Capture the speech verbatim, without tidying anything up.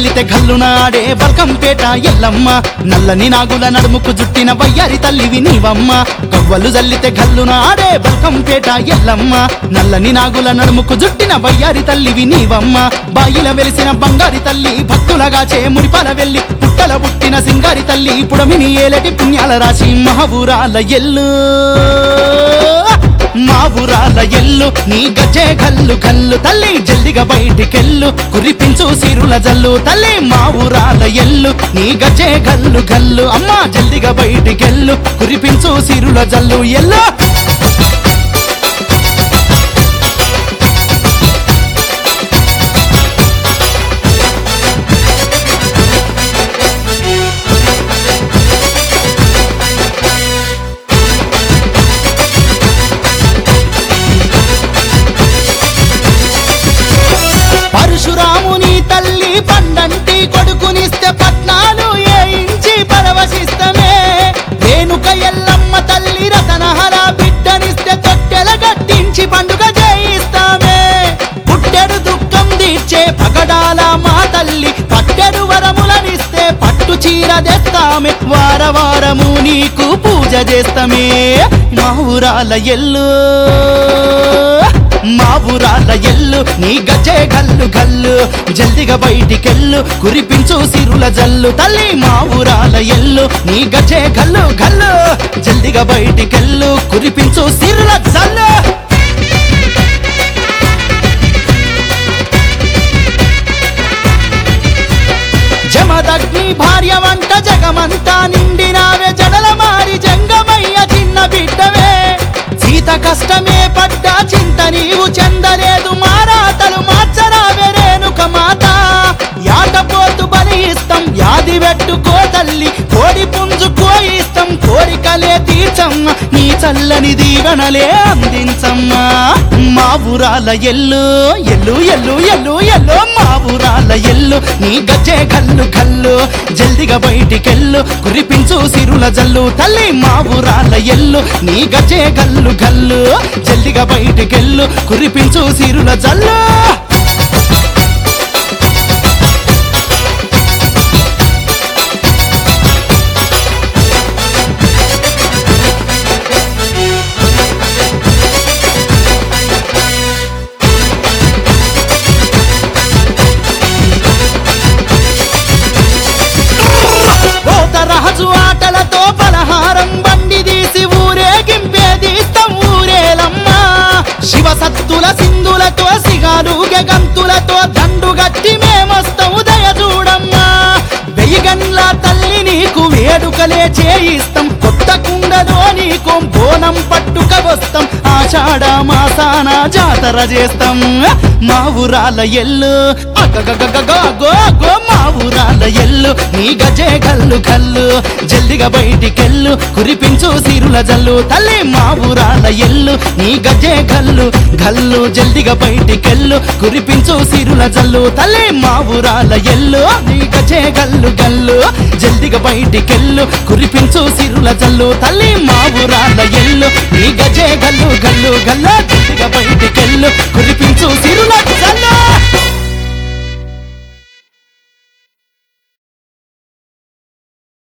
జల్లితే గల్లునాడే బల్కంపేట ఎల్లమ్మ నల్లని నాగుల నడుముకు జుట్టిన వయ్యారి తల్లివి నీవమ్మ గవ్వలు జల్లితే గల్లునాడే బల్కంపేట ఎల్లమ్మ నల్లని నాగుల నడుముకు జుట్టిన వయ్యారి తల్లివి నీవమ్మ బాయిల వెలిసిన బంగారి తల్లి భక్తులగాచే మురిపాల వెళ్ళి పుట్టల పుట్టిన సింగారి తల్లి పుడమిని ఏలటి పుణ్యాల రాశి మహబూరాల ఎల్లు మా ఊరాల ఎల్లు నీ గజే గల్లు గల్లు తల్లి జల్దిగా బయటికెళ్ళు కురిపించు సిరుల జల్లు తల్లి మా ఊరాల ఎల్లు నీ గజే గల్లు గల్లు అమ్మా జల్దిగా బయటికెళ్ళు కురిపించు సిరుల జల్లు ఎల్లు పరశురాముని తల్లి పండంటి కొడుకునిస్తే పట్నాలు ఏయించి పరవశిస్తమే రేణుక ఎల్లమ్మ తల్లి రతనహర బిడ్డనిస్తే తొట్టెల గట్టించి పండుగ చేయిస్తామే పుట్టెడు దుఃఖం తీర్చే పగడాల మా తల్లి పట్టెడు వరములనిస్తే పట్టు చీర తెస్తామే వార వారము నీకు పూజ చేస్తామే మా ఊరాల ఎల్లు మా ఊరాల ఎల్లు నీ గజే గల్లు గల్లు జల్దిగా బయటికెళ్ళు కురిపించు సిరుల జల్లు తల్లి మా ఊరాల ఎల్లు నీ గజే గల్లు గల్లు జల్దిగా బయటికెళ్ళు కురిపించు సిరుల జల్లు జమదగ్ని భార్య వంట జగమంతా నిండినావే జడల మారి జంగమయ్య చిన్న బిడ్డవే సీత కష్టమే పడ్డా చింత నీవు చెందలేదు మారాతలు మార్చరావే రేణుక మాత యాటపోతు బలి ఇస్తాం యాది పెట్టుకో తల్లి కోడి పుంజుకో ఇస్తాం కోరికలే తీర్చమ్మ నీ చల్లని దీవెనలే అందించమ్మా మా ఊరాల ఎల్లు ఎల్లు ఎల్లు ఎల్లు ఎల్లు మా ఊరాల ఎల్లు నీ గజ్జే గల్లు గల్లు జల్దిగా బయటికెళ్ళు కురిపించు సిరుల జల్లు తల్లి మా ఊరాల ఎల్లు నీ గజ్జే గల్లు గల్లు జల్దిగా బయటికెళ్ళు కురిపించు సిరుల జల్లు రాజు ఆటలతో పలహారం బండి తీసి ఊరేగింపేదీస్తాం ఊరేలమ్మ శివ సత్తుల సింధులతో సిగాలుగే గంతులతో దండు గట్టి మేమొస్తాం ఉదయ చూడమ్మా వెయ్యిగన్ల తల్లి నీకు వేడుకలే చేయిస్తాం కొత్త కుండలో నీకు బోనం పట్టుక వస్తాం ఆషాఢ మాసాన జాతర చేస్తాం మా ఊరాల ఎల్లు అగగగగగో గో మా ఊరాల ఎల్లు నీ గజే గల్లు గల్లు జల్దిగా బయటికెళ్ళు కురిపించు సిరుల జల్లు తల్లి మా ఊరాల ఎల్లు నీ గజే గల్లు గల్లు జల్దిగా బయటికెళ్ళు కురిపించు సిరుల జల్లు తల్లి మా ఊరాల ఎల్లు నీ గజే గల్లు గల్లు జల్దిగా బయటికెళ్ళు కురిపించు సిరుల జల్లు తల్లి మా ఊరాల ఎల్లు నీ గజే గల్లు గల్లు గల్లు జల్దిగా బయటికెళ్ళు కురిపి